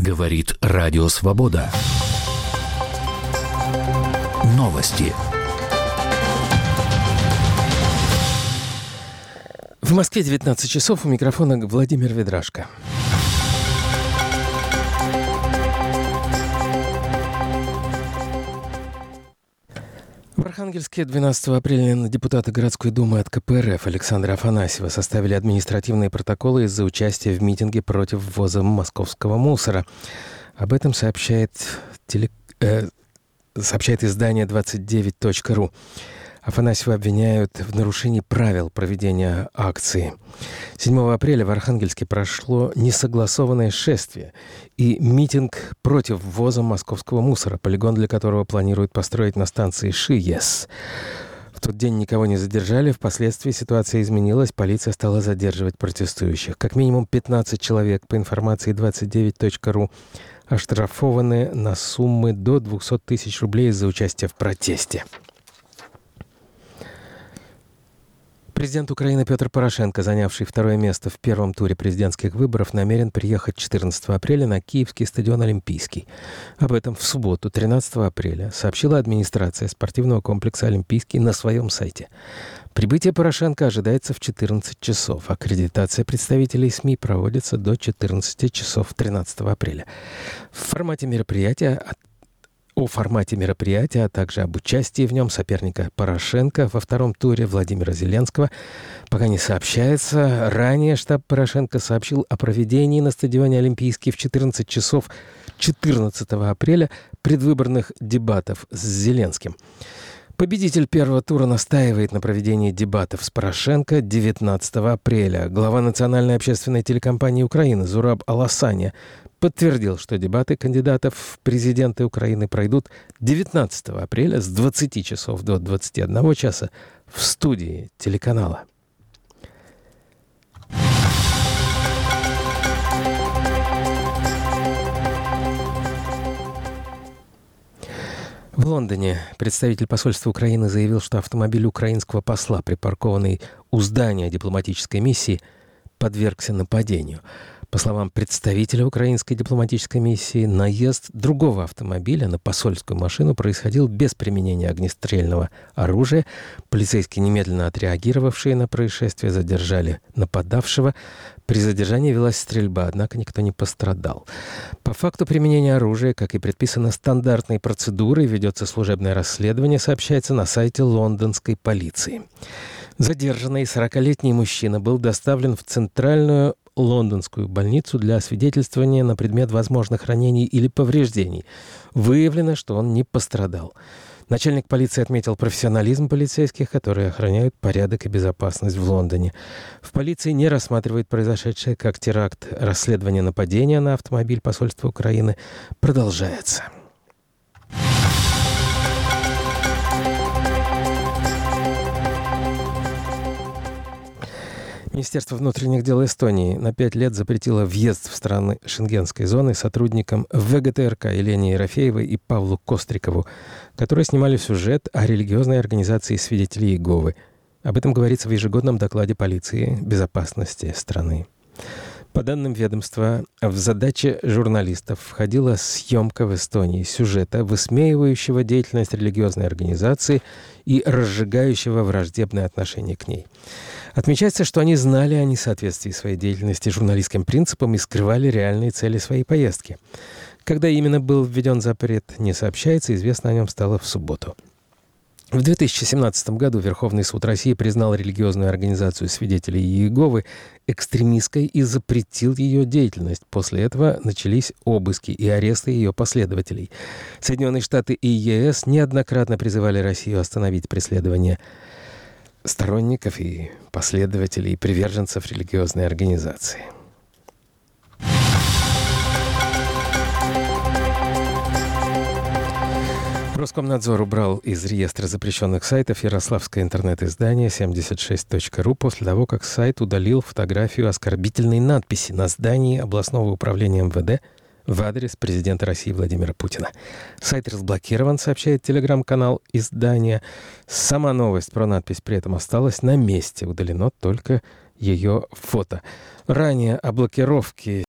Говорит Радио Свобода. Новости. В Москве 19 часов. У микрофона Владимир Ведрашко. В Архангельске 12 апреля депутаты городской думы от КПРФ Александра Афанасьева составили административные протоколы из-за участия в митинге против ввоза московского мусора. Об этом сообщает издание 29.ru. Афанасьева обвиняют в нарушении правил проведения акции. 7 апреля в Архангельске прошло несогласованное шествие и митинг против ввоза московского мусора, полигон для которого планируют построить на станции ШИЕС. В тот день никого не задержали, впоследствии ситуация изменилась, полиция стала задерживать протестующих. Как минимум 15 человек, по информации 29.ru, оштрафованы на суммы до 200 тысяч рублей за участие в протесте. Президент Украины Петр Порошенко, занявший второе место в первом туре президентских выборов, намерен приехать 14 апреля на Киевский стадион «Олимпийский». Об этом в субботу, 13 апреля, сообщила администрация спортивного комплекса «Олимпийский» на своем сайте. Прибытие Порошенко ожидается в 14 часов. Аккредитация представителей СМИ проводится до 14 часов 13 апреля. О формате мероприятия, а также об участии в нем соперника Порошенко во втором туре Владимира Зеленского пока не сообщается. Ранее штаб Порошенко сообщил о проведении на стадионе «Олимпийский» в 14 часов 14 апреля предвыборных дебатов с Зеленским. Победитель первого тура настаивает на проведении дебатов с Порошенко 19 апреля. Глава национальной общественной телекомпании Украины Зураб Аласаня подтвердил, что дебаты кандидатов в президенты Украины пройдут 19 апреля с 20 часов до 21 часа в студии телеканала. В Лондоне представитель посольства Украины заявил, что автомобиль украинского посла, припаркованный у здания дипломатической миссии, подвергся нападению. По словам представителя украинской дипломатической миссии, наезд другого автомобиля на посольскую машину происходил без применения огнестрельного оружия. Полицейские, немедленно отреагировавшие на происшествие, задержали нападавшего. При задержании велась стрельба, однако никто не пострадал. По факту применения оружия, как и предписано стандартной процедурой, ведется служебное расследование, сообщается на сайте лондонской полиции. Задержанный 40-летний мужчина был доставлен в центральную лондонскую больницу для освидетельствования на предмет возможных ранений или повреждений. Выявлено, что он не пострадал. Начальник полиции отметил профессионализм полицейских, которые охраняют порядок и безопасность в Лондоне. В полиции не рассматривают произошедшее как теракт. Расследование нападения на автомобиль посольства Украины продолжается. Министерство внутренних дел Эстонии на 5 лет запретило въезд в страны Шенгенской зоны сотрудникам ВГТРК Елене Ерофеевой и Павлу Кострикову, которые снимали сюжет о религиозной организации свидетелей Иеговы. Об этом говорится в ежегодном докладе полиции безопасности страны. По данным ведомства, в задачи журналистов входила съемка в Эстонии сюжета, высмеивающего деятельность религиозной организации и разжигающего враждебное отношение к ней. Отмечается, что они знали о несоответствии своей деятельности журналистским принципам и скрывали реальные цели своей поездки. Когда именно был введен запрет, не сообщается, известно о нем стало в субботу. В 2017 году Верховный суд России признал религиозную организацию свидетелей Иеговы экстремистской и запретил ее деятельность. После этого начались обыски и аресты ее последователей. Соединенные Штаты и ЕС неоднократно призывали Россию остановить преследование сторонников и последователей и приверженцев религиозной организации. Роскомнадзор убрал из реестра запрещенных сайтов ярославское интернет-издание 76.ru после того, как сайт удалил фотографию оскорбительной надписи на здании областного управления МВД в адрес президента России Владимира Путина. Сайт разблокирован, сообщает телеграм-канал издания. Сама новость про надпись при этом осталась на месте. Удалено только ее фото. Ранее о блокировке